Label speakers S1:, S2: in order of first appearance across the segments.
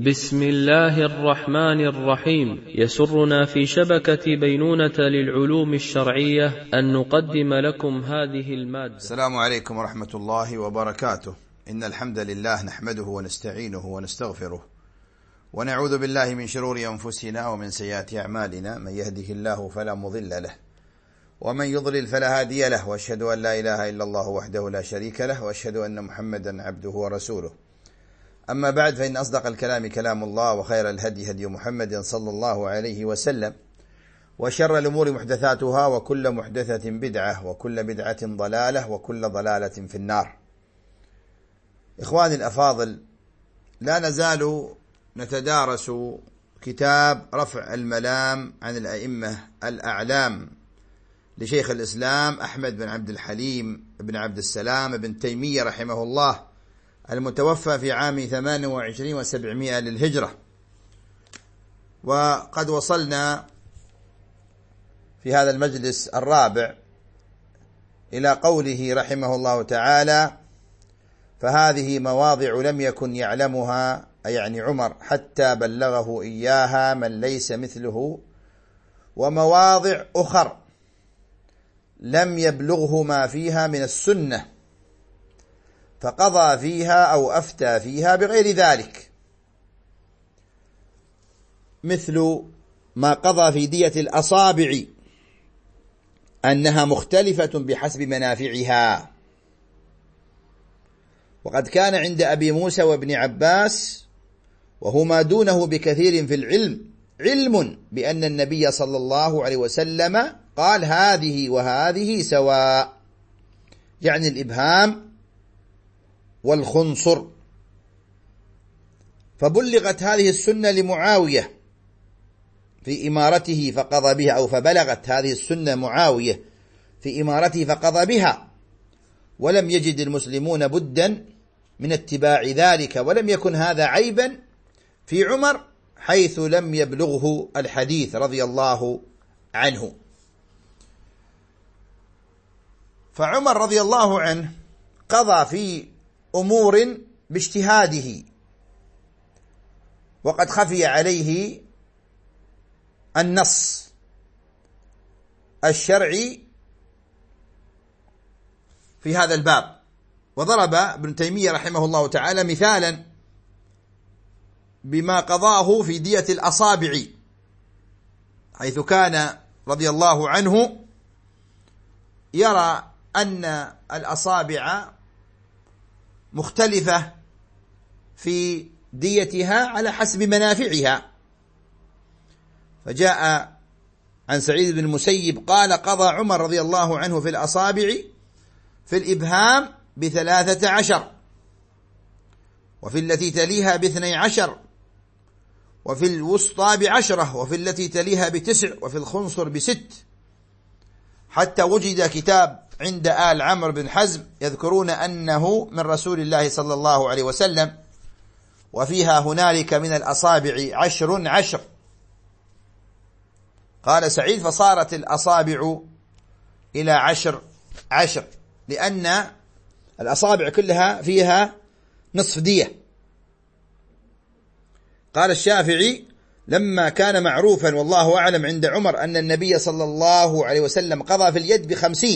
S1: بسم الله الرحمن الرحيم. يسرنا في شبكة بينونة للعلوم الشرعية أن نقدم لكم هذه المادة.
S2: السلام عليكم ورحمة الله وبركاته. إن الحمد لله نحمده ونستعينه ونستغفره ونعوذ بالله من شرور أنفسنا ومن سيئات أعمالنا، من يهده الله فلا مضل له ومن يضلل فلا هادي له، وأشهد أن لا إله إلا الله وحده لا شريك له، وأشهد أن محمدا عبده ورسوله. أما بعد، فإن أصدق الكلام كلام الله، وخير الهدي هدي محمد صلى الله عليه وسلم، وشر الأمور محدثاتها، وكل محدثة بدعة، وكل بدعة ضلالة، وكل ضلالة في النار. إخواني الأفاضل، لا نزال نتدارس كتاب رفع الملام عن الأئمة الأعلام لشيخ الإسلام أحمد بن عبد الحليم بن عبد السلام بن تيمية رحمه الله، المتوفى في عام 28 و700 للهجرة. وقد وصلنا في هذا المجلس الرابع إلى قوله رحمه الله تعالى: فهذه مواضع لم يكن يعلمها، يعني عمر، حتى بلغه إياها من ليس مثله، ومواضع أخر لم يبلغه ما فيها من السنة، فقضى فيها أو أفتى فيها بغير ذلك، مثل ما قضى في دية الأصابع أنها مختلفة بحسب منافعها. وقد كان عند أبي موسى وابن عباس، وهما دونه بكثير في العلم، علم بأن النبي صلى الله عليه وسلم قال: هذه وهذه سواء، يعني الإبهام والخنصر. فبلغت هذه السنة لمعاوية في إمارته فقضى بها، أو فبلغت هذه السنة معاوية في إمارته فقضى بها، ولم يجد المسلمون بدا من اتباع ذلك، ولم يكن هذا عيبا في عمر حيث لم يبلغه الحديث رضي الله عنه. فعمر رضي الله عنه قضى في أمور باجتهاده، وقد خفي عليه النص الشرعي في هذا الباب. وضرب ابن تيمية رحمه الله تعالى مثالا بما قضاه في دية الأصابع، حيث كان رضي الله عنه يرى أن الأصابع مختلفة في ديتها على حسب منافعها. فجاء عن سعيد بن المسيب قال: قضى عمر رضي الله عنه في الأصابع في الإبهام ب13، وفي التي تليها ب12، وفي الوسطى ب10، وفي التي تليها ب9، وفي الخنصر ب6، حتى وجد كتاب عند آل عمرو بن حزم يذكرون أنه من رسول الله صلى الله عليه وسلم، وفيها هنالك من الأصابع 10. قال سعيد: فصارت الأصابع إلى 10، لأن الأصابع كلها فيها نصف دية. قال الشافعي: لما كان معروفا والله أعلم عند عمر أن النبي صلى الله عليه وسلم قضى في اليد ب50،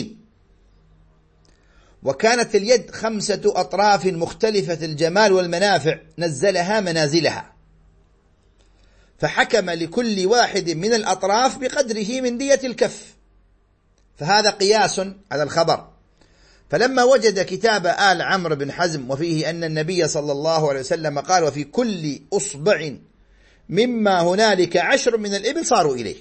S2: وكانت اليد 5 أطراف مختلفة الجمال والمنافع، نزلها منازلها، فحكم لكل واحد من الأطراف بقدره من دية الكف، فهذا قياس على الخبر. فلما وجد كتاب آل عمرو بن حزم وفيه أن النبي صلى الله عليه وسلم قال: وفي كل أصبع مما هنالك 10 من الإبل، صاروا إليه.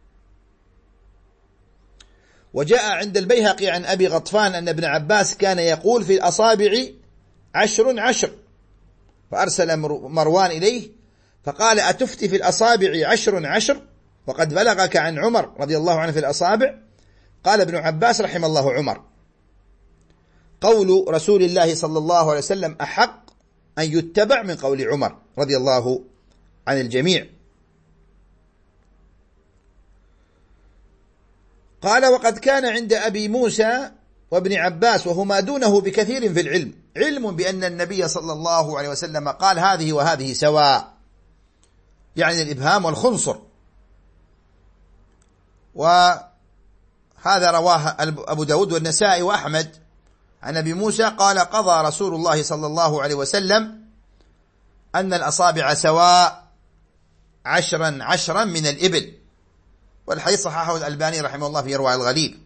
S2: وجاء عند البيهقي عن أبي غطفان أن ابن عباس كان يقول في الأصابع 10، فأرسل مروان إليه فقال: أتفتي في الأصابع 10 وقد بلغك عن عمر رضي الله عنه في الأصابع؟ قال ابن عباس رحم الله عمر: قول رسول الله صلى الله عليه وسلم أحق أن يتبع من قول عمر رضي الله عن الجميع. قال: وقد كان عند أبي موسى وابن عباس، وهما دونه بكثير في العلم، علم بأن النبي صلى الله عليه وسلم قال: هذه وهذه سواء، يعني الإبهام والخنصر. وهذا رواه أبو داود والنسائي وأحمد عن أبي موسى قال قضى رسول الله صلى الله عليه وسلم أن الأصابع سواء 10 من الإبل، والحديث صححه الألباني رحمه الله في إرواء الغليل.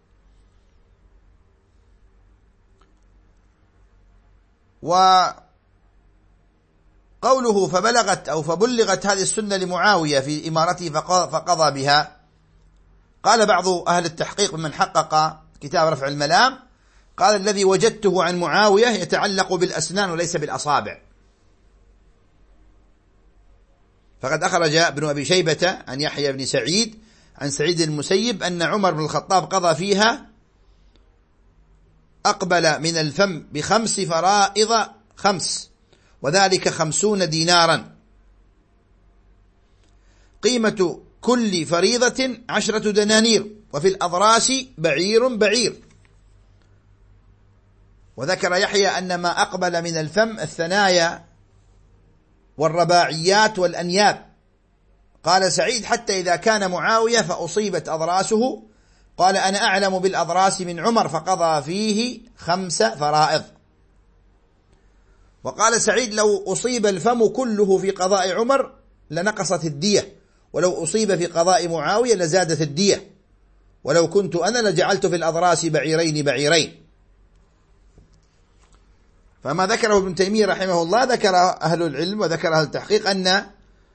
S2: وقوله فبلغت هذه السنة لمعاوية في إمارته فقضى بها، قال بعض أهل التحقيق ممن حقق كتاب رفع الملام قال الذي وجدته عن معاوية يتعلق بالأسنان وليس بالأصابع. فقد أخرج ابن أبي شيبة عن يحيى بن سعيد عن سعيد المسيب أن عمر بن الخطاب قضى فيها أقبل من الفم ب5 فرائض 5، وذلك 50 دينارا، قيمة كل فريضة 10 دنانير، وفي الأضراس بعير. وذكر يحيى أن ما أقبل من الفم الثنايا والرباعيات والأنياب. قال سعيد حتى إذا كان معاوية فأصيبت أضراسه قال أنا أعلم بالأضراس من عمر فقضى فيه 5 فرائض. وقال سعيد لو أصيب الفم كله في قضاء عمر لنقصت الدية، ولو أصيب في قضاء معاوية لزادت الدية، ولو كنت أنا لجعلت في الأضراس بعيرين. فما ذكره ابن تيمية رحمه الله ذكر أهل العلم وذكر أهل التحقيق أن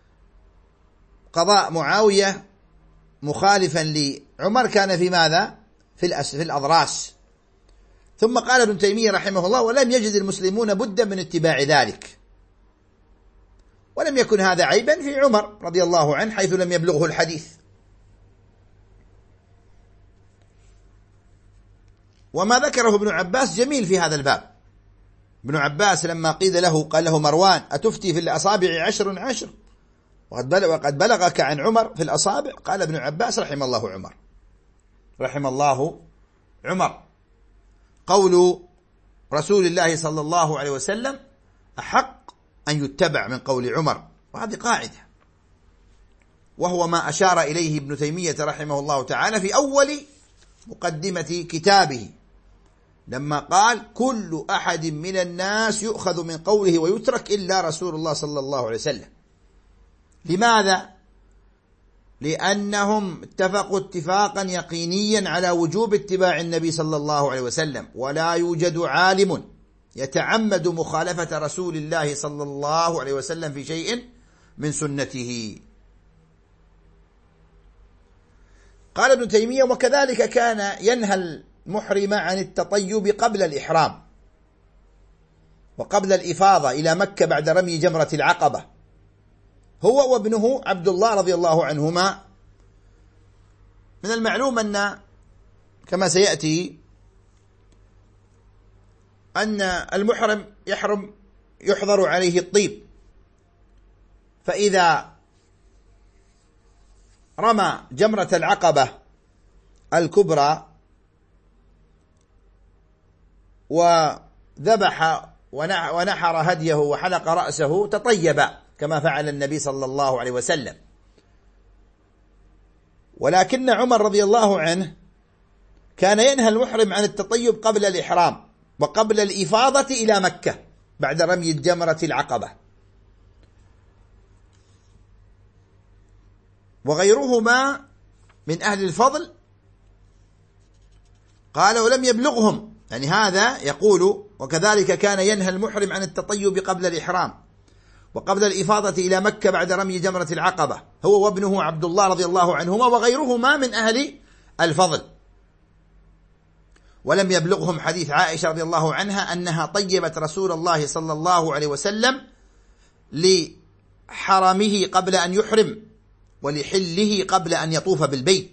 S2: قضاء معاوية مخالفا لعمر كان في ماذا؟ في الأضراس. ثم قال ابن تيمية رحمه الله ولم يجد المسلمون بدا من اتباع ذلك، ولم يكن هذا عيبا في عمر رضي الله عنه حيث لم يبلغه الحديث. وما ذكره ابن عباس جميل في هذا الباب. ابن عباس لما قيل له قال له مروان أتفتي في الأصابع 10 وقد بلغك عن عمر في الأصابع؟ قال ابن عباس رحم الله عمر قول رسول الله صلى الله عليه وسلم أحق أن يتبع من قول عمر، وهذه قاعدة، وهو ما أشار إليه ابن تيمية رحمه الله تعالى في أول مقدمة كتابه لما قال كل أحد من الناس يؤخذ من قوله ويترك إلا رسول الله صلى الله عليه وسلم. لماذا؟ لأنهم اتفقوا اتفاقا يقينيا على وجوب اتباع النبي صلى الله عليه وسلم، ولا يوجد عالم يتعمد مخالفة رسول الله صلى الله عليه وسلم في شيء من سنته. قال ابن تيمية وكذلك كان ينهى المحرم عن التطيب قبل الإحرام وقبل الإفاضة إلى مكة بعد رمي جمرة العقبة، هو وابنه عبد الله رضي الله عنهما. من المعلوم أن كما سيأتي أن المحرم يحظر عليه الطيب، فإذا رمى جمرة العقبة الكبرى وذبح ونحر هديه وحلق رأسه تطيب كما فعل النبي صلى الله عليه وسلم. ولكن عمر رضي الله عنه كان ينهى المحرم عن التطيب قبل الإحرام وقبل الإفاضة إلى مكة بعد رمي الجمرة العقبة. وغيرهما من أهل الفضل قال ولم يبلغهم، يعني هذا يقول وكذلك كان ينهى المحرم عن التطيب قبل الإحرام وقبل الإفاضة إلى مكة بعد رمي جمرة العقبة، هو وابنه عبد الله رضي الله عنهما وغيرهما من أهل الفضل. ولم يبلغهم حديث عائشة رضي الله عنها أنها طيبت رسول الله صلى الله عليه وسلم لحرمه قبل أن يحرم ولحله قبل أن يطوف بالبيت.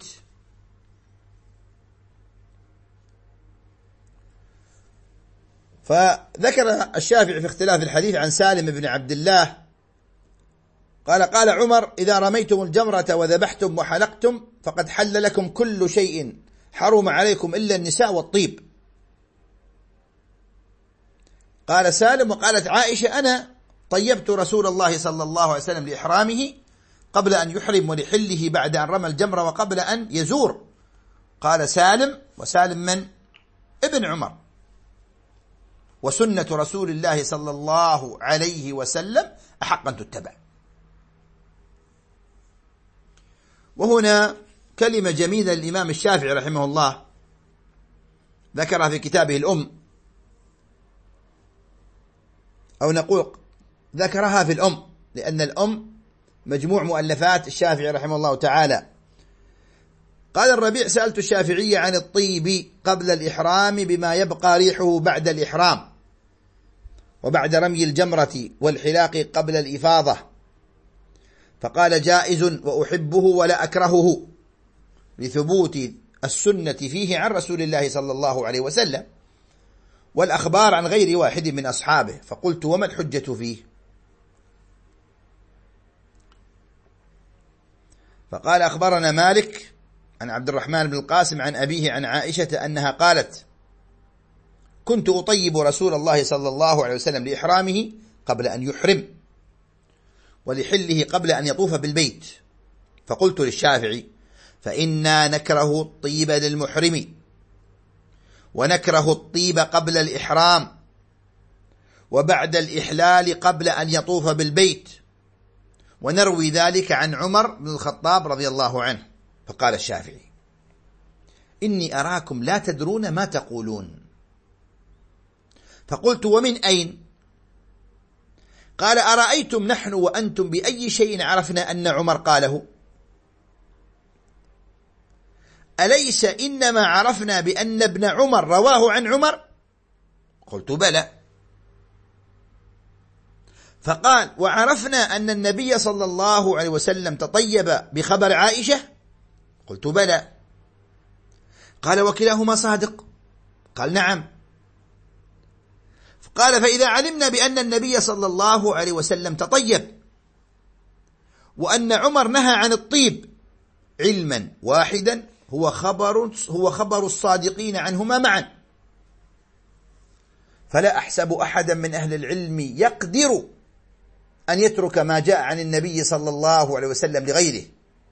S2: فذكر الشافعي في اختلاف الحديث عن سالم بن عبد الله قال عمر إذا رميتم الجمرة وذبحتم وحلقتم فقد حل لكم كل شيء حرم عليكم إلا النساء والطيب. قال سالم وقالت عائشة أنا طيبت رسول الله صلى الله عليه وسلم لإحرامه قبل أن يحرم ولحله بعد أن رمى الجمرة وقبل أن يزور؟ قال سالم. وسالم من؟ ابن عمر. وسنة رسول الله صلى الله عليه وسلم أحق أن تتبع. وهنا كلمة جميلة للإمام الشافعي رحمه الله ذكرها في كتابه الأم، أو نقول ذكرها في الأم، لأن الأم مجموع مؤلفات الشافعي رحمه الله تعالى. قال الربيع: سألت الشافعي عن الطيب قبل الإحرام بما يبقى ريحه بعد الإحرام وبعد رمي الجمرة والحلاق قبل الإفاضة، فقال: جائز وأحبه ولا أكرهه لثبوت السنة فيه عن رسول الله صلى الله عليه وسلم والأخبار عن غير واحد من أصحابه. فقلت: وما الحجة فيه؟ فقال: أخبرنا مالك عن عبد الرحمن بن القاسم عن أبيه عن عائشة أنها قالت: كنت أطيب رسول الله صلى الله عليه وسلم لإحرامه قبل أن يحرم ولحله قبل أن يطوف بالبيت. فقلت للشافعي: فإنا نكره الطيب للمحرم ونكره الطيب قبل الإحرام وبعد الإحلال قبل أن يطوف بالبيت، ونروي ذلك عن عمر بن الخطاب رضي الله عنه. فقال الشافعي: إني أراكم لا تدرون ما تقولون. فقلت: ومن أين؟ قال: أرأيتم نحن وأنتم بأي شيء عرفنا أن عمر قاله؟ أليس إنما عرفنا بأن ابن عمر رواه عن عمر؟ قلت: بلى. فقال: وعرفنا أن النبي صلى الله عليه وسلم تطيب بخبر عائشة؟ قلت: بلى. قال: وكلاهما صادق؟ قال: نعم. قال: فإذا علمنا بأن النبي صلى الله عليه وسلم تطيب وأن عمر نهى عن الطيب علما واحدا هو خبر الصادقين عنهما معا، فلا أحسب أحدا من أهل العلم يقدر أن يترك ما جاء عن النبي صلى الله عليه وسلم لغيره،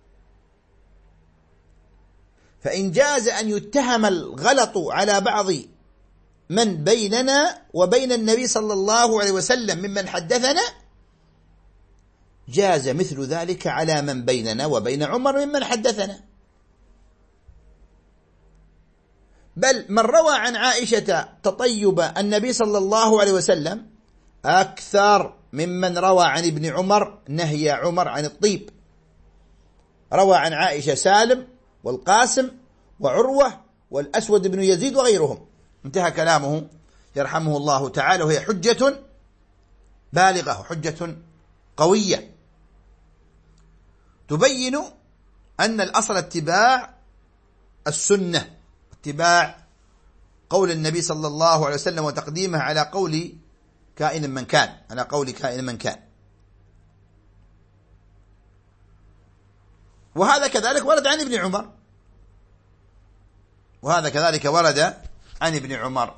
S2: فإن جاز أن يتهم الغلط على بعض من بيننا وبين النبي صلى الله عليه وسلم ممن حدثنا، جاز مثل ذلك على من بيننا وبين عمر ممن حدثنا. بل من روى عن عائشة تطيب النبي صلى الله عليه وسلم أكثر ممن روى عن ابن عمر نهي عمر عن الطيب. روى عن عائشة سالم والقاسم وعروة والأسود بن يزيد وغيرهم. انتهى كلامه يرحمه الله تعالى، وهي حجة بالغة وحجة قوية تبين أن الأصل اتباع السنة، اتباع قول النبي صلى الله عليه وسلم وتقديمه على قول كائن من كان، على قول كائن من كان. وهذا كذلك ورد عن ابن عمر، وهذا كذلك ورد عن ابن عمر.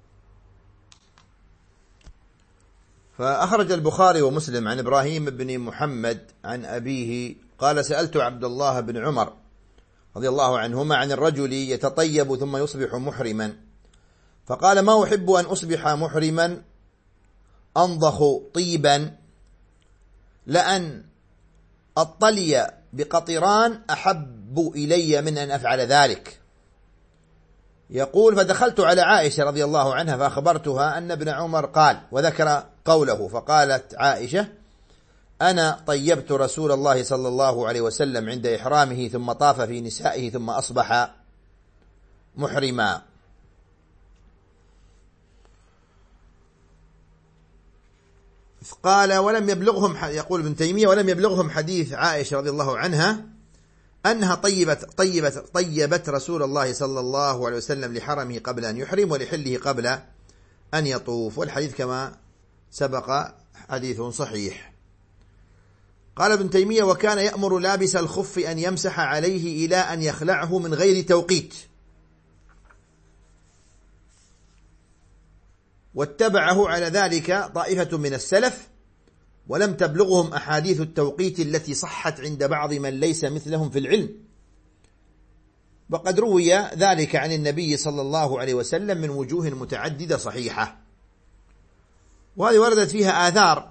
S2: فأخرج البخاري ومسلم عن إبراهيم بن محمد عن أبيه قال: سألت عبد الله بن عمر رضي الله عنهما عن الرجل يتطيب ثم يصبح محرما، فقال: ما أحب أن أصبح محرما أنضخ طيبا لأن أطلي بقطران أحب إلي من أن أفعل ذلك. يقول: فدخلت على عائشة رضي الله عنها فأخبرتها أن ابن عمر قال، وذكر قوله، فقالت عائشة: أنا طيبت رسول الله صلى الله عليه وسلم عند إحرامه ثم طاف في نسائه ثم أصبح محرما. قال: ولم يبلغهم، يقول ابن تيمية: ولم يبلغهم حديث عائشة رضي الله عنها أنها طيبت رسول الله صلى الله عليه وسلم لحرمه قبل أن يحرم ولحله قبل أن يطوف، والحديث كما سبق حديث صحيح. قال ابن تيمية: وكان يأمر لابس الخف أن يمسح عليه إلى أن يخلعه من غير توقيت، واتبعه على ذلك طائفة من السلف ولم تبلغهم أحاديث التوقيت التي صحت عند بعض من ليس مثلهم في العلم، وقد روي ذلك عن النبي صلى الله عليه وسلم من وجوه متعددة صحيحة، وهذه وردت فيها آثار.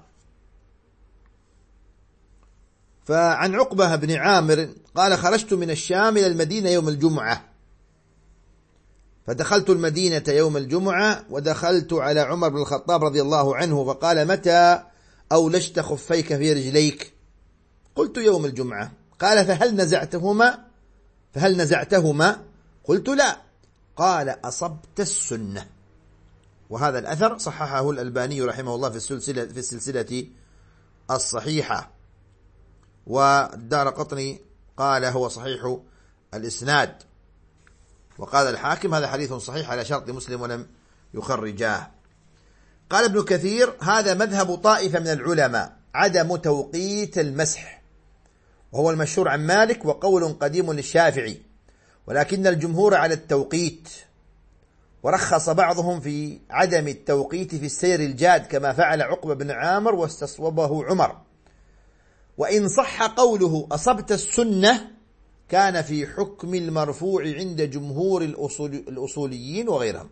S2: فعن عقبة بن عامر قال: خرجت من الشام إلى المدينة يوم الجمعة، فدخلت المدينة يوم الجمعة ودخلت على عمر بن الخطاب رضي الله عنه فقال: متى أولجت خفيك في رجليك؟ قلت: يوم الجمعة. قال: فهل نزعتهما؟ قلت: لا. قال: أصبت السنة. وهذا الأثر صححه الألباني رحمه الله في السلسلة الصحيحة، والدارقطني قال هو صحيح الإسناد، وقال الحاكم هذا حديث صحيح على شرط مسلم ولم يخرجاه. قال ابن كثير: هذا مذهب طائفة من العلماء، عدم توقيت المسح، وهو المشهور عن مالك، وقول قديم للشافعي، ولكن الجمهور على التوقيت، ورخص بعضهم في عدم التوقيت في السير الجاد كما فعل عقبة بن عامر واستصوبه عمر. وإن صح قوله أصبت السنة كان في حكم المرفوع عند جمهور الأصوليين وغيرهم.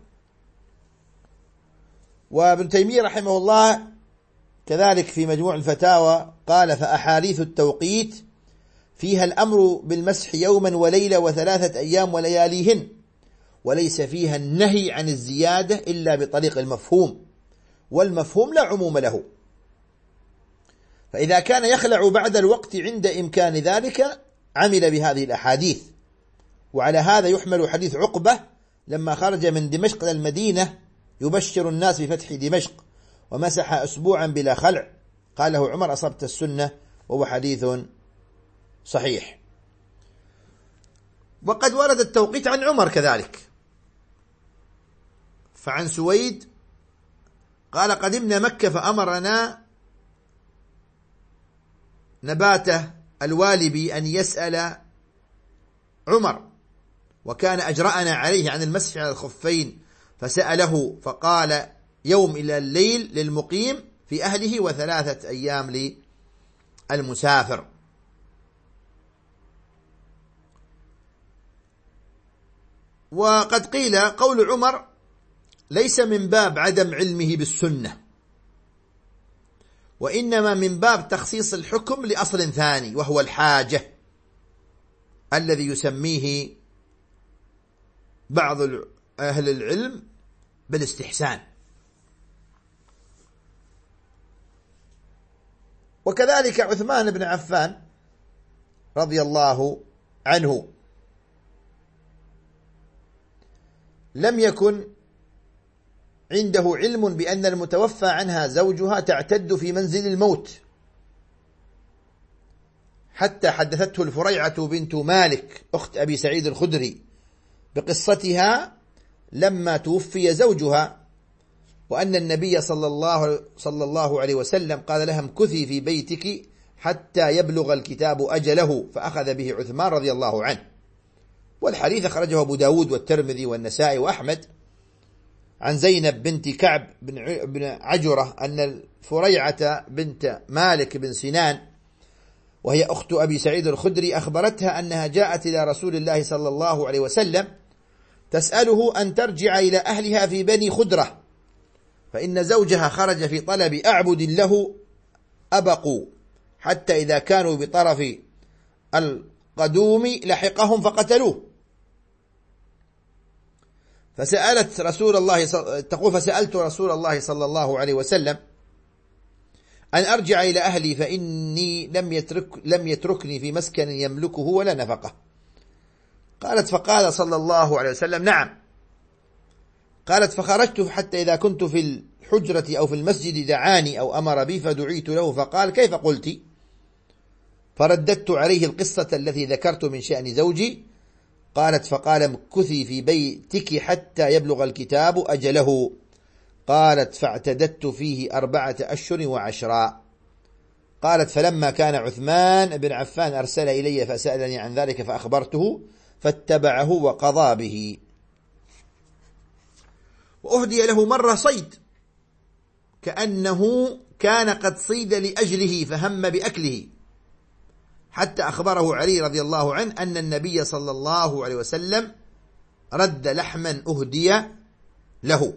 S2: وابن تيمية رحمه الله كذلك في مجموع الفتاوى قال: فأحاديث التوقيت فيها الأمر بالمسح يوما وليلة و3 أيام ولياليهن، وليس فيها النهي عن الزيادة إلا بطريق المفهوم، والمفهوم لا عموم له، فإذا كان يخلع بعد الوقت عند إمكان ذلك عمل بهذه الأحاديث. وعلى هذا يحمل حديث عقبة لما خرج من دمشق إلى المدينة يبشر الناس بفتح دمشق ومسح أسبوعا بلا خلع، قال له عمر: أصبت السنة، وهو حديث صحيح. وقد ورد التوقيت عن عمر كذلك، فعن سويد قال: قدمنا مكة فأمرنا نباته الوالبي أن يسأل عمر، وكان أجرأنا عليه عن المسح على الخفين، فسأله فقال: يوم إلى الليل للمقيم في أهله و3 أيام للمسافر. وقد قيل قول عمر ليس من باب عدم علمه بالسنة، وإنما من باب تخصيص الحكم لأصل ثاني، وهو الحاجة، الذي يسميه بعض أهل العلم بالاستحسان. وكذلك عثمان بن عفان رضي الله عنه لم يكن عنده علم بأن المتوفى عنها زوجها تعتد في منزل الموت، حتى حدثته الفريعة بنت مالك أخت أبي سعيد الخدري بقصتها لما توفي زوجها، وأن النبي صلى الله عليه وسلم قال لها: امكثي في بيتك حتى يبلغ الكتاب أجله، فأخذ به عثمان رضي الله عنه. والحديث أخرجه أبو داود والترمذي والنسائي وأحمد عن زينب بنت كعب بن عجرة أن الفريعة بنت مالك بن سنان، وهي أخت أبي سعيد الخدري، أخبرتها أنها جاءت إلى رسول الله صلى الله عليه وسلم تسأله أن ترجع إلى أهلها في بني خدرة، فإن زوجها خرج في طلب أعبد له أبقوا، حتى إذا كانوا بطرف القدوم لحقهم فقتلوه. فسألت رسول الله تقول: فسألت رسول الله صلى الله عليه وسلم أن أرجع إلى أهلي فإني لم يتركني في مسكن يملكه ولا نفقه. قالت: فقال صلى الله عليه وسلم: نعم. قالت: فخرجت حتى إذا كنت في الحجرة أو في المسجد دعاني أو أمر بي فدعيت له، فقال: كيف قلت؟ فرددت عليه القصة التي ذكرت من شأن زوجي. قالت: فقال: امكثي في بيتك حتى يبلغ الكتاب أجله. قالت: فاعتددت فيه 4 أشهر و10. قالت: فلما كان عثمان بن عفان أرسل إلي فسألني عن ذلك فأخبرته فاتبعه وقضى به. وأهدي له مرة صيد كأنه كان قد صيد لأجله فهم بأكله، حتى أخبره علي رضي الله عنه أن النبي صلى الله عليه وسلم رد لحما أهدي له.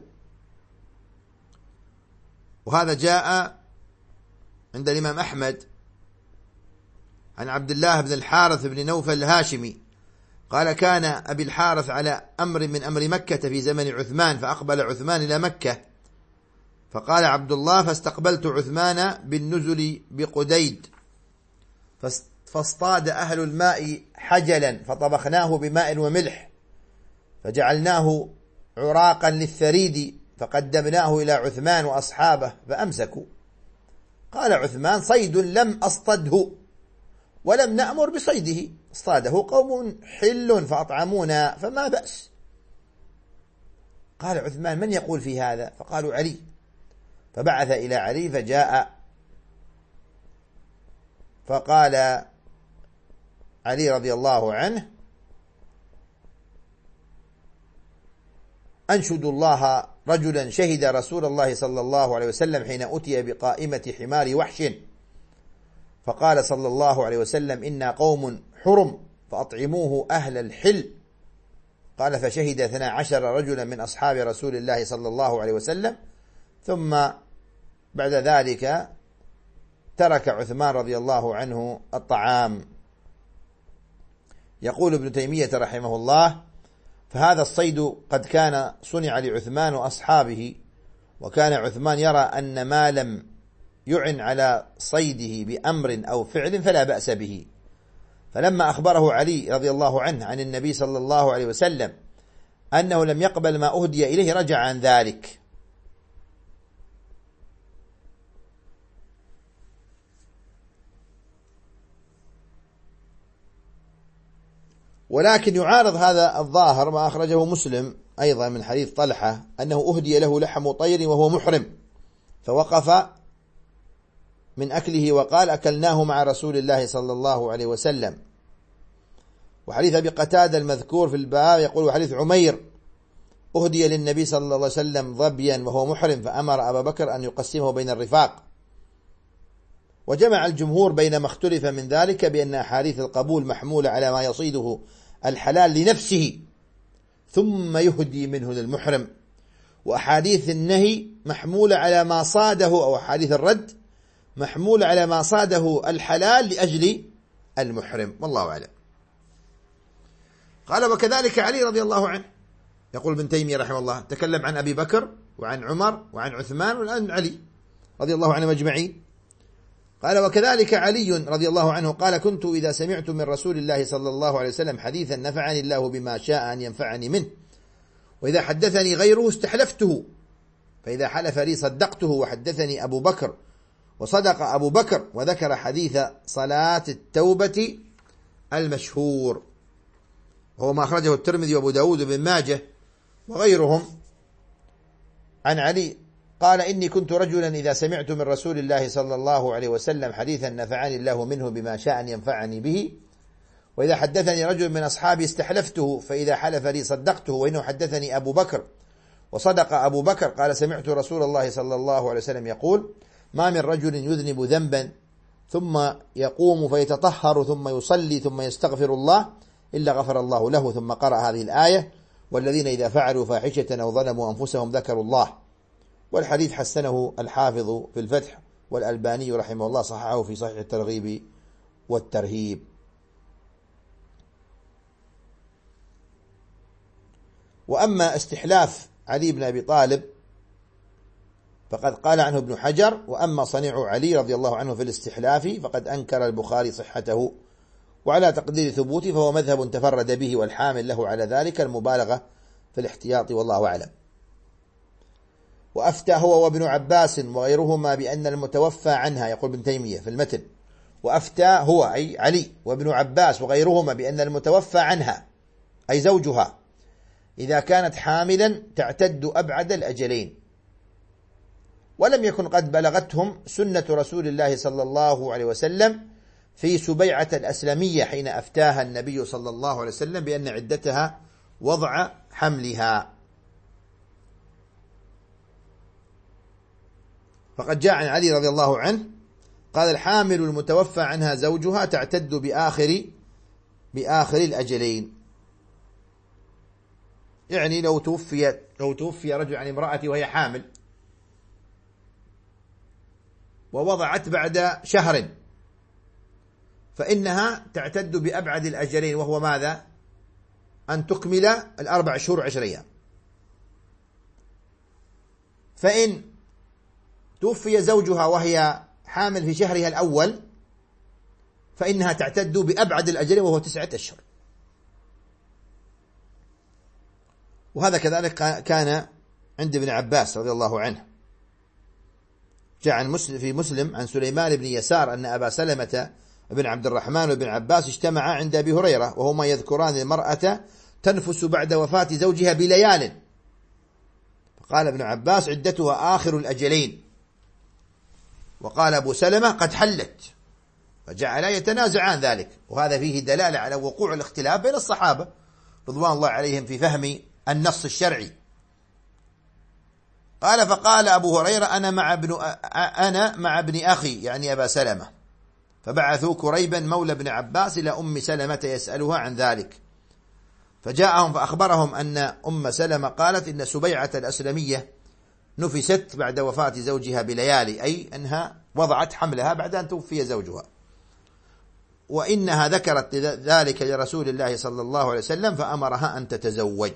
S2: وهذا جاء عند الإمام أحمد عن عبد الله بن الحارث بن نوفل الهاشمي قال: كان أبي الحارث على أمر من أمر مكة في زمن عثمان، فأقبل عثمان إلى مكة، فقال عبد الله: فاستقبلت عثمان بالنزل بقديد، فاصطاد أهل الماء حجلا فطبخناه بماء وملح، فجعلناه عراقا للثريد، فقدمناه إلى عثمان وأصحابه فأمسكوا. قال عثمان: صيد لم أصطده ولم نأمر بصيده، اصطاده قوم حل فأطعمونا، فما بأس. قال عثمان: من يقول في هذا؟ فقالوا: علي. فبعث إلى علي فجاء، فقال علي رضي الله عنه: أنشد الله رجلا شهد رسول الله صلى الله عليه وسلم حين أتي بقائمة حمار وحش، فقال صلى الله عليه وسلم: إنا قوم حرم فأطعموه أهل الحل. قال: فشهد 12 رجلا من أصحاب رسول الله صلى الله عليه وسلم، ثم بعد ذلك ترك عثمان رضي الله عنه الطعام. يقول ابن تيمية رحمه الله: فهذا الصيد قد كان صنع لعثمان وأصحابه، وكان عثمان يرى أن ما لم يعن على صيده بأمر أو فعل فلا بأس به، فلما أخبره علي رضي الله عنه عن النبي صلى الله عليه وسلم أنه لم يقبل ما أهدي إليه رجع عن ذلك. ولكن يعارض هذا الظاهر ما أخرجه مسلم أيضا من حديث طلحة أنه أهدي له لحم طير وهو محرم، فوقف من أكله وقال: أكلناه مع رسول الله صلى الله عليه وسلم. وحديث أبي قتادة المذكور في الباب يقول: وحديث عمير: أهدي للنبي صلى الله عليه وسلم ظبيا وهو محرم، فأمر أبا بكر أن يقسمه بين الرفاق. وجمع الجمهور بين ما اختلف من ذلك بأن أحاديث القبول محمولة على ما يصيده الحلال لنفسه ثم يهدي منه للمحرم، وأحاديث النهي محمولة على ما صاده، أو أحاديث الرد محمولة على ما صاده الحلال لأجل المحرم، والله أعلم. قال: وكذلك علي رضي الله عنه. يقول ابن تيمية رحمه الله: تكلم عن أبي بكر وعن عمر وعن عثمان والآن علي رضي الله عنهم أجمعين. قال: وكذلك علي رضي الله عنه قال: كنت إذا سمعت من رسول الله صلى الله عليه وسلم حديثا نفعني الله بما شاء أن ينفعني منه، وإذا حدثني غيره استحلفته، فإذا حلف لي صدقته. وحدثني أبو بكر وصدق أبو بكر، وذكر حديث صلاة التوبة المشهور، وهو ما أخرجه الترمذي وأبو داود بن ماجه وغيرهم عن علي قال: إني كنت رجلا إذا سمعت من رسول الله صلى الله عليه وسلم حديثا نفعني الله منه بما شاء أن ينفعني به، وإذا حدثني رجل من أصحابي استحلفته، فإذا حلف لي صدقته. وإنه حدثني أبو بكر وصدق أبو بكر قال: سمعت رسول الله صلى الله عليه وسلم يقول: ما من رجل يذنب ذنبا ثم يقوم فيتطهر ثم يصلي ثم يستغفر الله إلا غفر الله له. ثم قرأ هذه الآية: والذين إذا فعلوا فاحشة أو ظلموا أنفسهم ذكروا الله. والحديث حسنه الحافظ في الفتح، والألباني رحمه الله صححه في صحيح الترغيب والترهيب. وأما استحلاف علي بن أبي طالب فقد قال عنه ابن حجر: وأما صنيع علي رضي الله عنه في الاستحلاف فقد أنكر البخاري صحته، وعلى تقدير ثبوته فهو مذهب تفرد به، والحامل له على ذلك المبالغة في الاحتياط، والله أعلم. وأفتى هو وابن عباس وغيرهما بأن المتوفى عنها، يقول ابن تيمية في المتن: وأفتى هو أي علي وابن عباس وغيرهما بأن المتوفى عنها أي زوجها إذا كانت حاملا تعتد أبعد الأجلين، ولم يكن قد بلغتهم سنة رسول الله صلى الله عليه وسلم في سبيعة الأسلمية حين أفتاها النبي صلى الله عليه وسلم بأن عدتها وضع حملها. فقد جاء عن علي رضي الله عنه قال الحامل المتوفى عنها زوجها تعتد بآخر الأجلين. يعني لو توفي رجل عن امرأته وهي حامل ووضعت بعد شهر فإنها تعتد بأبعد الأجلين، وهو ماذا؟ أن تكمل 4 شهور 10 أيام. فإن توفي زوجها وهي حامل في شهرها الأول فإنها تعتد بأبعد الأجلين وهو 9 أشهر. وهذا كذلك كان عند ابن عباس رضي الله عنه. جاء في مسلم عن سليمان بن يسار أن أبا سلمة بن عبد الرحمن وابن عباس اجتمعا عند أبي هريرة وهما يذكران المرأة تنفس بعد وفاة زوجها بليال، فقال ابن عباس عدتها آخر الأجلين، وقال أبو سلمة قد حلت، فجعلا يتنازعان ذلك. وهذا فيه دلالة على وقوع الاختلاف بين الصحابة رضوان الله عليهم في فهم النص الشرعي. قال فقال أبو هريرة أنا مع ابن أخي يعني أبا سلمة، فبعثوا كريبا مولى ابن عباس إلى أم سلمة يسألها عن ذلك، فجاءهم فأخبرهم أن أم سلمة قالت إن سبيعة الأسلمية نفست بعد وفاة زوجها بليالي، أي أنها وضعت حملها بعد أن توفي زوجها، وإنها ذكرت ذلك لرسول الله صلى الله عليه وسلم فأمرها أن تتزوج.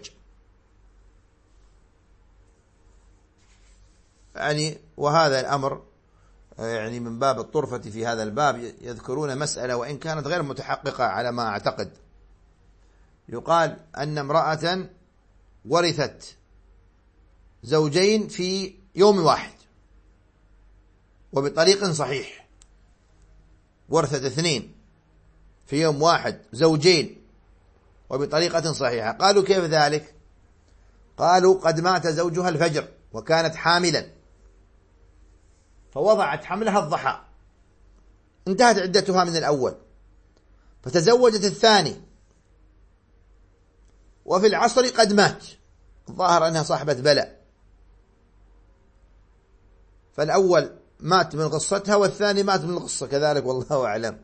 S2: يعني وهذا الأمر يعني من باب الطرفة في هذا الباب يذكرون مسألة وإن كانت غير متحققة على ما أعتقد. يقال أن امرأة ورثت زوجين في يوم واحد وبطريق صحيح، ورثت 2 في يوم واحد زوجين وبطريقة صحيحة. قالوا كيف ذلك؟ قالوا قد مات زوجها الفجر وكانت حاملا فوضعت حملها الضحى، انتهت عدتها من الأول، فتزوجت الثاني وفي العصر قد مات، الظاهر أنها صاحبة بلاء، فالأول مات من غصتها والثاني مات من الغصة كذلك والله أعلم.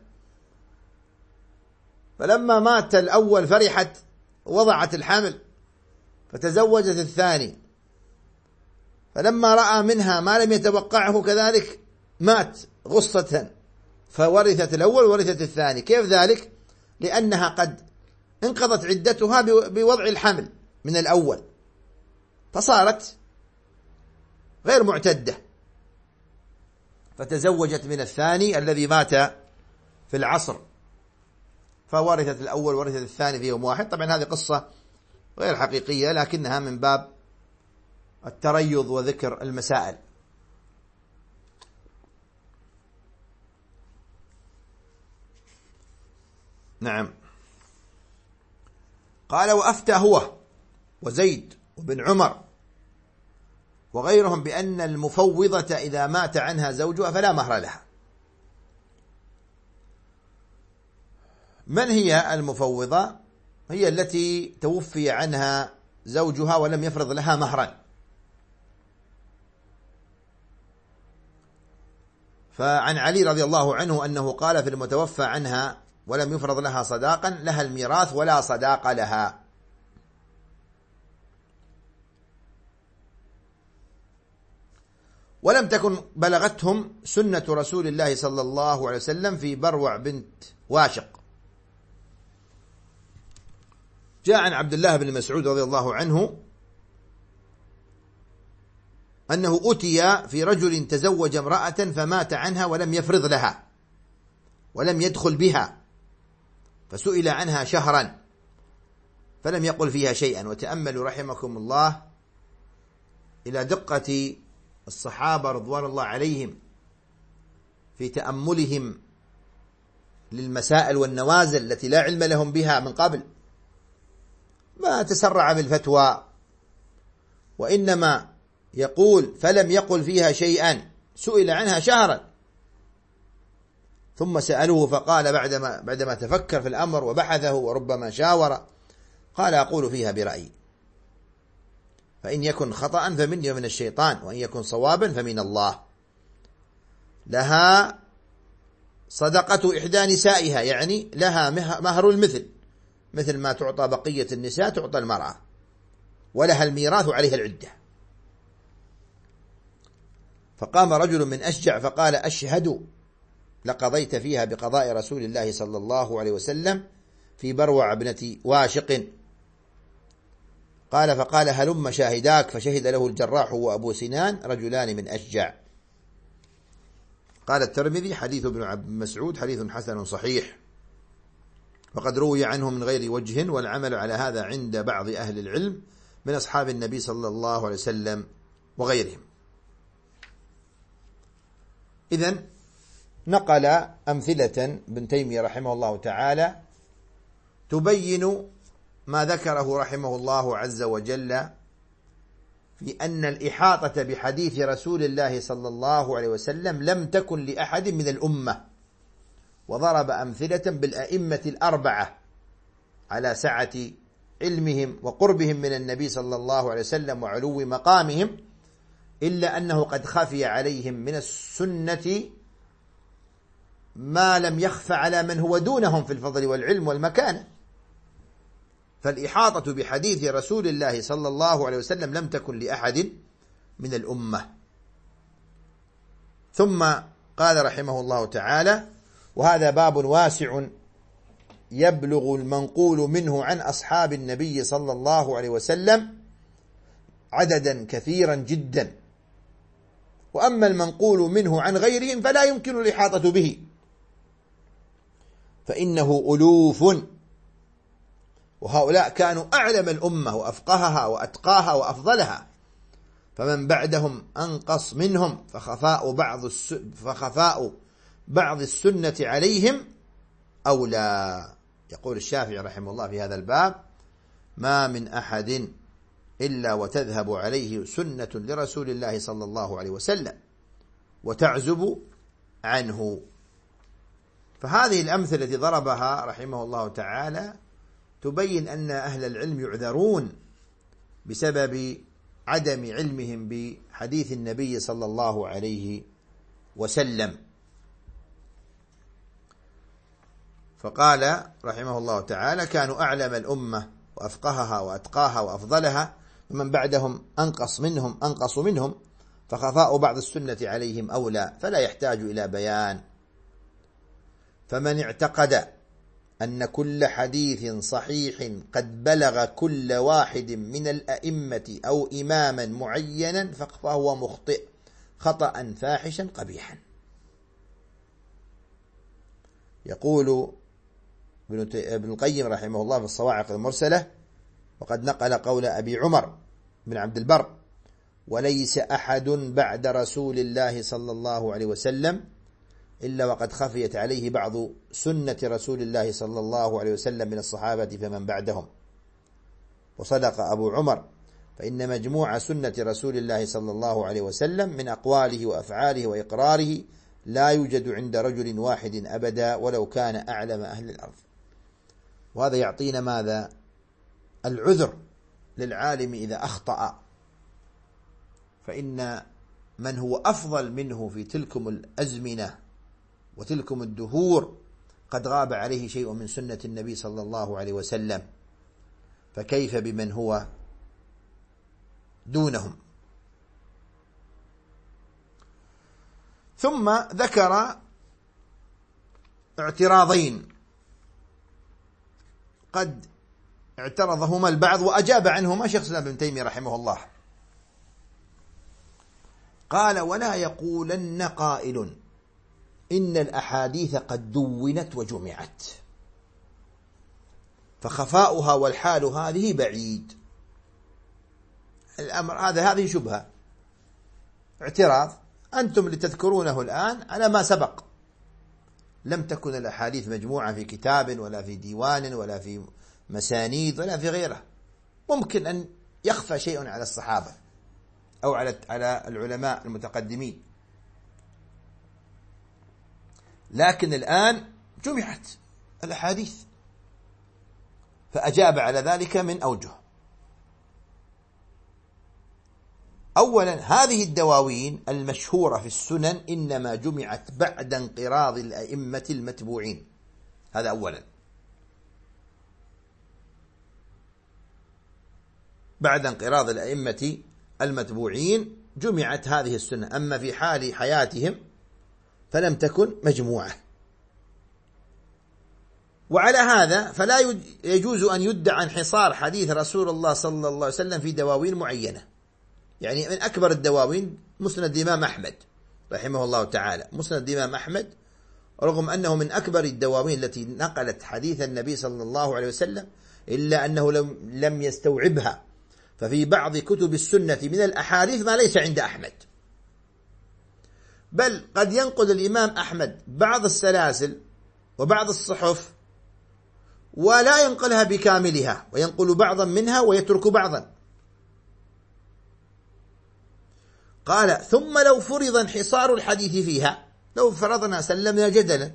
S2: فلما مات الأول فرحت وضعت الحمل فتزوجت الثاني، فلما رأى منها ما لم يتوقعه كذلك مات غصة، فورثت الأول ورثت الثاني. كيف ذلك؟ لأنها قد انقضت عدتها بوضع الحمل من الأول فصارت غير معتدة، فتزوجت من الثاني الذي مات في العصر، فورثت الأول ورثت الثاني في يوم واحد. طبعا هذه قصة غير حقيقية لكنها من باب التريض وذكر المسائل. نعم. قال وأفتى هو وزيد وبن عمر وغيرهم بأن المفوضة إذا مات عنها زوجها فلا مهر لها. من هي المفوضة؟ هي التي توفي عنها زوجها ولم يفرض لها مهرا. فعن علي رضي الله عنه أنه قال في المتوفى عنها ولم يفرض لها صداقا لها الميراث ولا صداق لها. ولم تكن بلغتهم سنة رسول الله صلى الله عليه وسلم في بروع بنت واشق. جاء عن عبد الله بن مسعود رضي الله عنه أنه أتي في رجل تزوج امرأة فمات عنها ولم يفرض لها ولم يدخل بها، فسئل عنها شهرا فلم يقل فيها شيئا. وتأملوا رحمكم الله إلى دقة الصحابة رضوان الله عليهم في تأملهم للمسائل والنوازل التي لا علم لهم بها من قبل، ما تسرع بالفتوى، وإنما يقول فلم يقل فيها شيئا، سئل عنها شهرا ثم سألوه فقال بعدما تفكر في الأمر وبحثه وربما شاور قال أقول فيها برأيي، فإن يكن خطأ فمني ومن الشيطان، وإن يكن صوابا فمن الله. لها صدقة إحدى نسائها، يعني لها مهر المثل، مثل ما تعطى بقية النساء تعطى المرأة، ولها الميراث عليها العدة. فقام رجل من أشجع فقال: أشهد لقضيت فيها بقضاء رسول الله صلى الله عليه وسلم في بروع ابنة واشق. فقال: هلم شاهداك. فشهد له الجراح وأبو سنان رجلان من أشجع. قال الترمذي: حديث ابن مسعود حديث حسن صحيح، وقد روي عنه من غير وجه، والعمل على هذا عند بعض أهل العلم من أصحاب النبي صلى الله عليه وسلم وغيرهم. إذن نقل أمثلة ابن تيمية رحمه الله تعالى تبين ما ذكره رحمه الله عز وجل في أن الإحاطة بحديث رسول الله صلى الله عليه وسلم لم تكن لأحد من الأمة، وضرب أمثلة بالأئمة الأربعة على سعة علمهم وقربهم من النبي صلى الله عليه وسلم وعلو مقامهم، إلا أنه قد خفي عليهم من السنة ما لم يخف على من هو دونهم في الفضل والعلم والمكانة. فالإحاطة بحديث رسول الله صلى الله عليه وسلم لم تكن لأحد من الأمة. ثم قال رحمه الله تعالى: وهذا باب واسع يبلغ المنقول منه عن أصحاب النبي صلى الله عليه وسلم عددا كثيرا جدا، وأما المنقول منه عن غيرهم فلا يمكن الإحاطة به، فإنه ألوف، وهؤلاء كانوا أعلم الأمة وأفقهها وأتقاها وأفضلها، فمن بعدهم أنقص منهم، فخفاء بعض السنة عليهم أولى. يقول الشافعي رحمه الله في هذا الباب: ما من أحد إلا وتذهب عليه سنة لرسول الله صلى الله عليه وسلم وتعزب عنه. فهذه الأمثلة التي ضربها رحمه الله تعالى تبين أن أهل العلم يعذرون بسبب عدم علمهم بحديث النبي صلى الله عليه وسلم. فقال رحمه الله تعالى: كانوا أعلم الأمة وأفقهها وأتقاها وأفضلها، ومن بعدهم أنقص منهم، فخفاء بعض السنة عليهم أولى، فلا يحتاج إلى بيان. فمن اعتقد أن كل حديث صحيح قد بلغ كل واحد من الأئمة أو إماما معينا فهو مخطئ خطأ فاحشا قبيحا. يقول ابن القيم رحمه الله في الصواعق المرسلة: وقد نقل قول أبي عمر بن عبد البر: وليس أحد بعد رسول الله صلى الله عليه وسلم إلا وقد خفيت عليه بعض سنة رسول الله صلى الله عليه وسلم من الصحابة فمن بعدهم. وصدق أبو عمر، فإن مجموع سنة رسول الله صلى الله عليه وسلم من أقواله وأفعاله وإقراره لا يوجد عند رجل واحد أبدا ولو كان أعلم أهل الأرض. وهذا يعطينا ماذا؟ العذر للعالم إذا أخطأ، فإن من هو أفضل منه في تلكم الأزمنة وتلكم الدهور قد غاب عليه شيء من سنة النبي صلى الله عليه وسلم، فكيف بمن هو دونهم؟ ثم ذكر اعتراضين قد اعترضهما البعض وأجاب عنهما شيخ الإسلام ابن تيمية رحمه الله. قال: ولا يقولن قائل إن الأحاديث قد دونت وجمعت، فخفاؤها والحال هذه بعيد. الأمر هذه شبهة، اعتراض. أنتم اللي تذكرونه الآن على ما سبق، لم تكن الأحاديث مجموعة في كتاب ولا في ديوان ولا في مسانيد ولا في غيره. ممكن أن يخفى شيء على الصحابة أو على العلماء المتقدمين، لكن الآن جمعت الأحاديث. فأجاب على ذلك من أوجه. أولا هذه الدواوين المشهورة في السنن إنما جمعت بعد انقراض الأئمة المتبوعين، هذا أولا، بعد انقراض الأئمة المتبوعين جمعت هذه السنة، أما في حال حياتهم فلم تكن مجموعة. وعلى هذا فلا يجوز أن يدعى انحصار حديث رسول الله صلى الله عليه وسلم في دواوين معينة. يعني من أكبر الدواوين مسند الإمام أحمد رحمه الله تعالى، مسند الإمام أحمد رغم أنه من أكبر الدواوين التي نقلت حديث النبي صلى الله عليه وسلم إلا أنه لم يستوعبها، ففي بعض كتب السنة من الأحاديث ما ليس عند أحمد، بل قد ينقل الإمام أحمد بعض السلاسل وبعض الصحف ولا ينقلها بكاملها، وينقل بعضا منها ويترك بعضا. قال ثم لو فرض انحصار الحديث فيها، لو فرضنا سلمنا جدلا،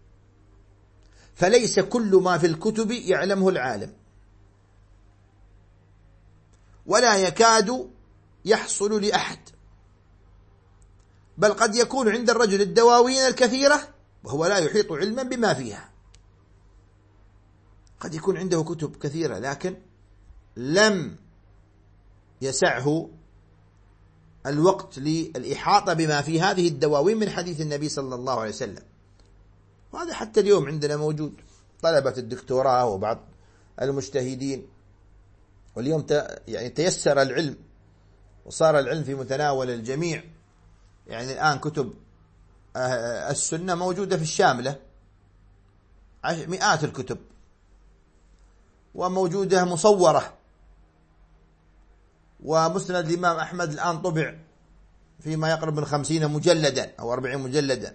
S2: فليس كل ما في الكتب يعلمه العالم، ولا يكاد يحصل لأحد، بل قد يكون عند الرجل الدواوين الكثيرة وهو لا يحيط علما بما فيها. قد يكون عنده كتب كثيرة لكن لم يسعه الوقت للإحاطة بما في هذه الدواوين من حديث النبي صلى الله عليه وسلم. وهذا حتى اليوم عندنا موجود، طلبة الدكتوراه وبعض المجتهدين، واليوم يعني تيسر العلم وصار العلم في متناول الجميع. يعني الآن كتب السنة موجودة في الشاملة، مئات الكتب، وموجودة مصورة. ومسند الإمام أحمد الآن طبع فيما يقرب من 50 مجلدا أو 40 مجلدا،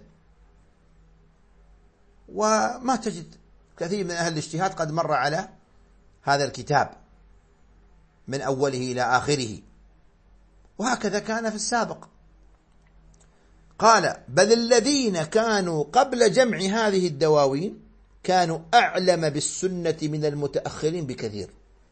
S2: وما تجد كثير من أهل الاجتهاد قد مر على هذا الكتاب من أوله إلى آخره، وهكذا كان في السابق. قال بل الذين كانوا قبل جمع هذه الدواوين كانوا أعلم بالسنة من المتأخرين بكثير.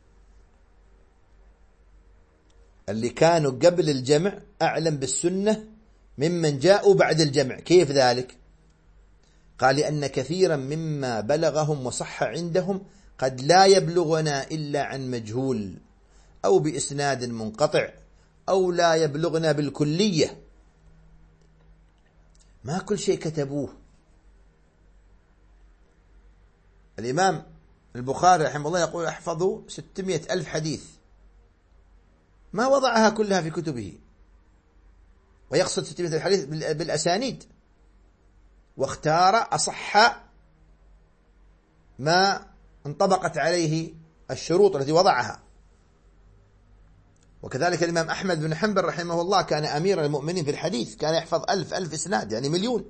S2: اللي كانوا قبل الجمع أعلم بالسنة ممن جاءوا بعد الجمع. كيف ذلك؟ قال لأن كثيرا مما بلغهم وصح عندهم قد لا يبلغنا إلا عن مجهول أو بإسناد منقطع أو لا يبلغنا بالكلية. ما كل شيء كتبوه. الإمام البخاري رحمه الله يقول احفظوا 600,000 حديث، ما وضعها كلها في كتبه، ويقصد 600,000 حديث بالأسانيد، واختار أصح ما انطبقت عليه الشروط التي وضعها. وكذلك الإمام أحمد بن حنبل رحمه الله كان أمير المؤمنين في الحديث، كان يحفظ 1000 إسناد، يعني 1,000,000،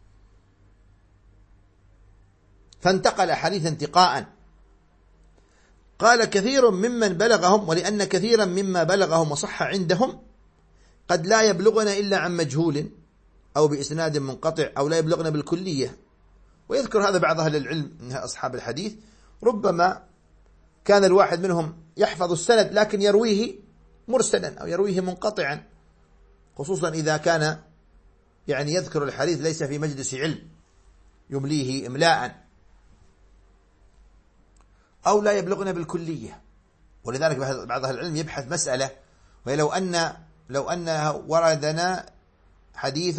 S2: فانتقل حديث انتقاء. قال كثير ممن بلغهم، ولأن كثيرا مما بلغهم وصح عندهم قد لا يبلغنا إلا عن مجهول أو بإسناد منقطع أو لا يبلغنا بالكلية. ويذكر هذا بعض أهل العلم من أصحاب الحديث، ربما كان الواحد منهم يحفظ السند لكن يرويه مرسلا أو يرويه منقطعا، خصوصا إذا كان يعني يذكر الحديث ليس في مجلس علم يمليه إملاء، أو لا يبلغنا بالكلية. ولذلك بعض أهل العلم يبحث مسألة، وهي لو أن وردنا حديث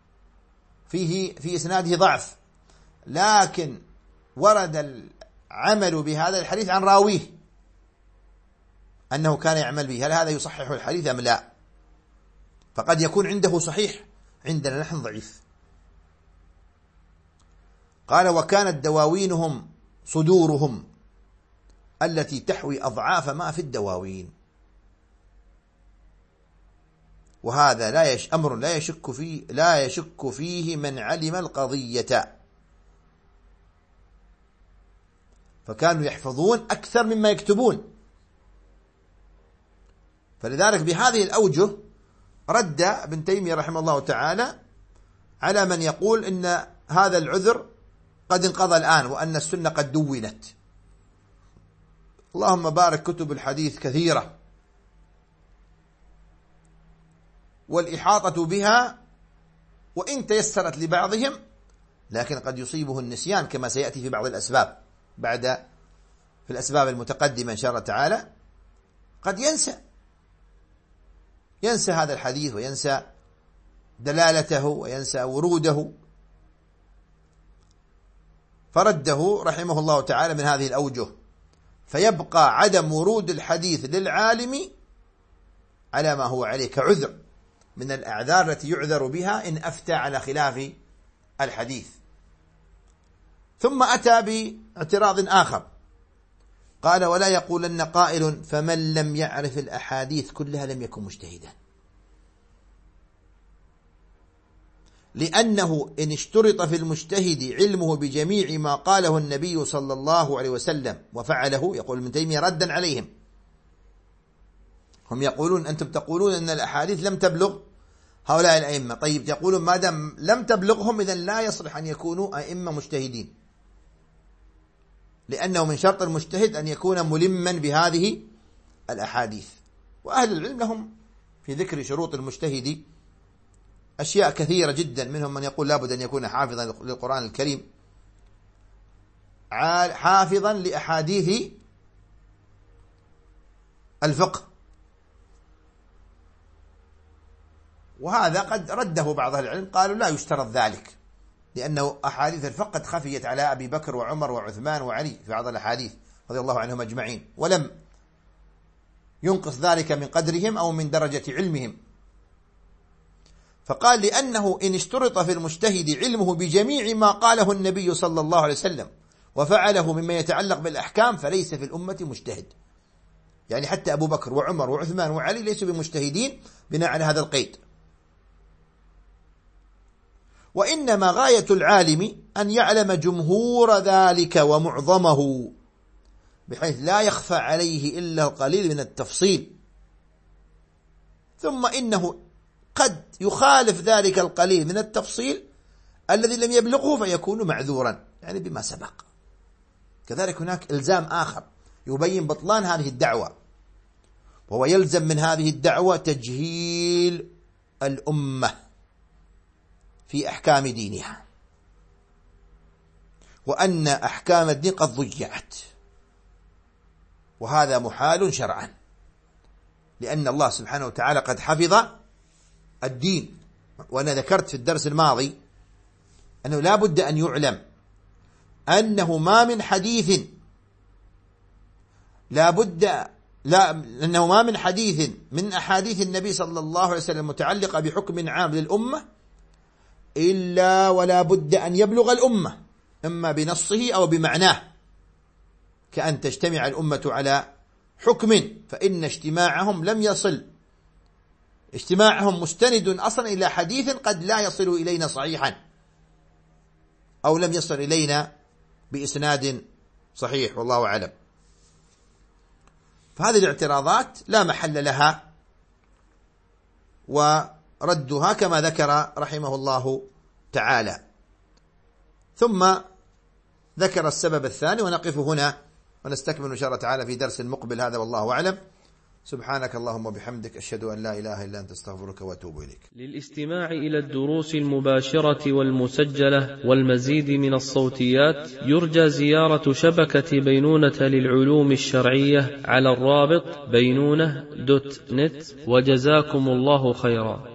S2: في إسناده ضعف، لكن ورد العمل بهذا الحديث عن راويه أنه كان يعمل به، هل هذا يصحح الحديث أم لا؟ فقد يكون عنده صحيح، عندنا نحن ضعيف. قال وكانت دواوينهم صدورهم التي تحوي أضعاف ما في الدواوين. وهذا أمر لا يشك فيه من علم القضية، فكانوا يحفظون أكثر مما يكتبون. فلذلك بهذه الأوجه رد ابن تيمية رحمه الله تعالى على من يقول إن هذا العذر قد انقضى الآن وأن السنة قد دونت. اللهم بارك، كتب الحديث كثيرة، والإحاطة بها، وإن تيسرت لبعضهم لكن قد يصيبه النسيان كما سيأتي في بعض الأسباب في الأسباب المتقدمة إن شاء الله تعالى. قد ينسى هذا الحديث وينسى دلالته وينسى وروده، فرده رحمه الله تعالى من هذه الأوجه، فيبقى عدم ورود الحديث للعالم على ما هو عليه كعذر من الأعذار التي يعذر بها إن أفتى على خلاف الحديث. ثم أتى باعتراض آخر، قال: ولا يقولن قائل فمن لم يعرف الأحاديث كلها لم يكن مجتهدا، لأنه إن اشترط في المجتهد علمه بجميع ما قاله النبي صلى الله عليه وسلم وفعله، يقول ابن تيمية ردا عليهم، هم يقولون أنتم تقولون أن الأحاديث لم تبلغ هؤلاء الأئمة، طيب يقولون ما دام لم تبلغهم إذن لا يصلح أن يكونوا أئمة مجتهدين، لأنه من شرط المجتهد أن يكون ملما بهذه الأحاديث. وأهل العلم لهم في ذكر شروط المجتهد أشياء كثيرة جدا، منهم من يقول لابد أن يكون حافظا للقرآن الكريم، حافظا لأحاديث الفقه، وهذا قد رده بعض أهل العلم، قالوا لا يشترط ذلك، لأنه أحاديث الفقه قد خفيت على أبي بكر وعمر وعثمان وعلي في بعض الأحاديث رضي الله عنهم أجمعين، ولم ينقص ذلك من قدرهم أو من درجة علمهم. فقال: لأنه إن اشترط في المجتهد علمه بجميع ما قاله النبي صلى الله عليه وسلم وفعله مما يتعلق بالأحكام فليس في الأمة مجتهد، يعني حتى أبو بكر وعمر وعثمان وعلي ليسوا بمجتهدين بناء على هذا القيد. وإنما غاية العالم أن يعلم جمهور ذلك ومعظمه، بحيث لا يخفى عليه إلا القليل من التفصيل، ثم إنه قد يخالف ذلك القليل من التفصيل الذي لم يبلغه فيكون معذورا، يعني بما سبق. كذلك هناك إلزام آخر يبين بطلان هذه الدعوة، وهو يلزم من هذه الدعوة تجهيل الأمة في أحكام دينها، وأن أحكام الدين قد ضيعت، وهذا محال شرعا، لأن الله سبحانه وتعالى قد حفظ الدين. وأنا ذكرت في الدرس الماضي أنه لا بد أن يعلم أنه ما من حديث أنه ما من حديث من أحاديث النبي صلى الله عليه وسلم متعلقة بحكم عام للأمة إلا ولا بد أن يبلغ الأمة إما بنصه أو بمعناه، كأن تجتمع الأمة على حكم فإن اجتماعهم لم يصل، اجتماعهم مستند أصلا إلى حديث قد لا يصل إلينا صحيحا أو لم يصل إلينا بإسناد صحيح، والله أعلم. فهذه الاعتراضات لا محل لها، وردها كما ذكر رحمه الله تعالى. ثم ذكر السبب الثاني، ونقف هنا ونستكمل إن شاء الله تعالى في درس مقبل. هذا والله أعلم. سبحانك اللهم وبحمدك، أشهد أن لا إله إلا أنت، استغفرك وأتوب إليك.
S1: للاستماع إلى الدروس المباشرة والمسجلة والمزيد من الصوتيات يرجى زيارة شبكة بينونة للعلوم الشرعية على الرابط بينونة.net، وجزاكم الله خيرا.